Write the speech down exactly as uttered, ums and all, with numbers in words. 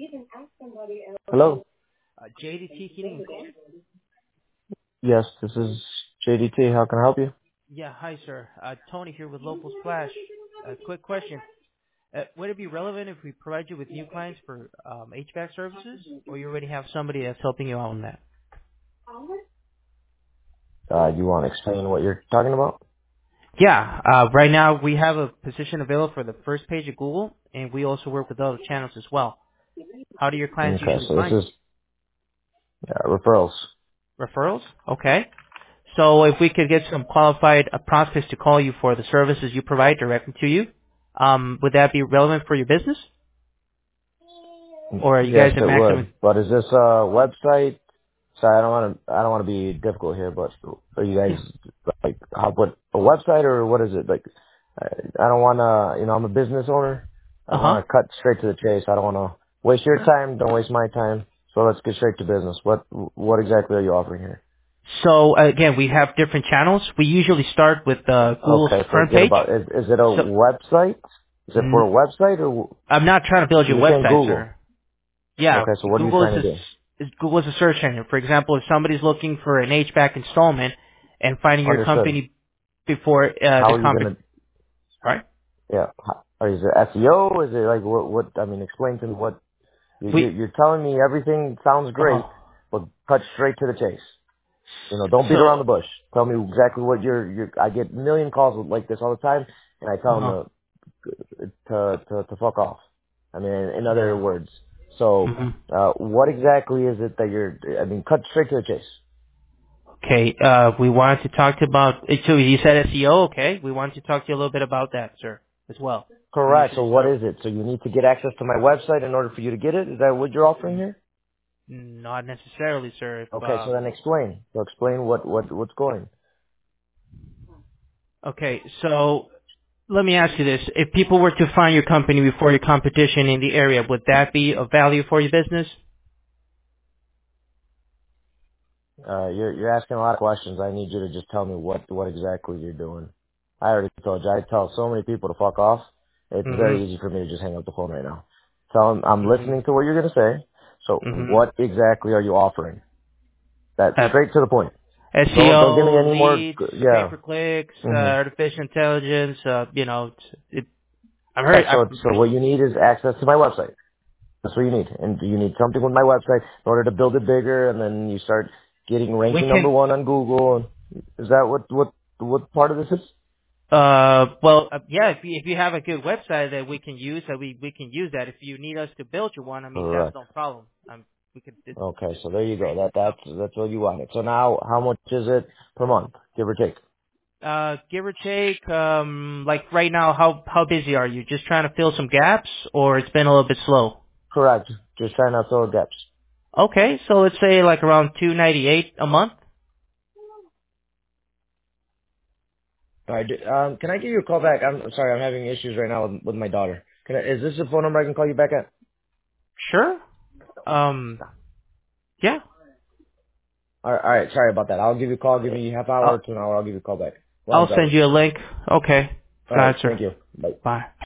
Hello? Uh, J D T Heating and Cooling? Yes, this is J D T. How can I help you? Yeah, hi, sir. Uh, Tony here with Local Splash. A quick question. Uh, would it be relevant if we provide you with new clients for um, H V A C services, or you already have somebody that's helping you out on that? Uh, you want to explain what you're talking about? Yeah, uh, right now we have a position available for the first page of Google, and we also work with other channels as well. How do your clients Okay, usually so this find is you? uh, referrals. Referrals? Okay. So if we could get some qualified uh, prospects to call you for the services you provide directly to you, um, would that be relevant for your business? Or are you Yes, guys at it maximum? would. But is this a website? Sorry, I don't want to. I don't want to be difficult here, but are you guys Yeah. like how, what a website or what is it? Like, I I don't want to. You know, I'm a business owner. I Uh huh. want to cut straight to the chase. I don't want to waste your time. Don't waste my time. So let's get straight to business. What what exactly are you offering here? So uh, again, we have different channels. We usually start with uh, Google's Okay, front forget page. about it. Is, is it a So website? Is it for mm, a website or I'm not trying to build your you're saying website, Google? sir. Yeah, Okay, so what are you Google is trying a, to do? is Google is a search engine. For example, if somebody's looking for an H V A C installment and finding your Understood. company before uh, How the are you company, gonna? right? Yeah. How, or is it S E O? Is it like what? What? I mean, explain to me what you, you, We you're telling me. Everything sounds uh, great, but cut straight to the chase. You know, don't beat around so the bush. Tell me exactly what you're. you're I get a million calls like this all the time, and I tell them uh, to to to, to fuck off. I mean, in other yeah. words. So, hmm uh, what exactly is it that you're? I mean, cut straight to the chase. Okay, uh, we wanted to talk to about, uh, so you said S E O, okay. We wanted to talk to you a little bit about that, sir, as well. We Correct. So usually what start, is it? So you need to get access to my website in order for you to get it? Is that what you're offering here? not necessarily, sir. If, Okay, so then um, explain. So explain what, what, what's going. okay, so let me ask you this. If people were to find your company before your competition in the area, would that be of value for your business? Uh, you're, you're asking a lot of questions. I need you to just tell me what, what exactly you're doing. I already told you. I tell so many people to fuck off. It's very easy Mm-hmm. for me to just hang up the phone right now. Tell them I'm listening to Mm-hmm. what you're going to say. So Mm-hmm. what exactly are you offering? That Uh, straight to the point. Don't, don't give me S E O, any more, leads, yeah. pay-per-clicks, uh, hmm artificial intelligence, uh, you know, it's, it, I've heard, Right, so, I've, it's- so what you need is access to my website. That's what you need. And you need something with my website in order to build it bigger, and then you start getting we ranking number can, one on Google. And is that what what what part of this is? uh, well, uh, yeah, if you, if you have a good website that we can use, that we, we can use that. If you need us to build you one, I mean, that's Correct. no problem. Um, we could, it's Okay, so there you go. great. That So, that's that's what you wanted. So now, how much is it per month, give or take? Uh, give or take, um, like right now, how how busy are you? Just trying to fill some gaps, or it's been a little bit slow? Correct. Just trying to fill gaps. Okay, so let's say like around two ninety eight a month. All right. d- Um, can I give you a call back? I'm sorry, I'm having issues right now with, with my daughter. Can I, is this a phone number I can call you back at? Sure. Um, yeah. All right. All right. Sorry about that. I'll give you a call. Give me a half hour I'll to an hour. I'll give you a call back. Well, I'm I'll driving. send you a link. Okay. All right. Gotcha. Thank you. Bye. Bye.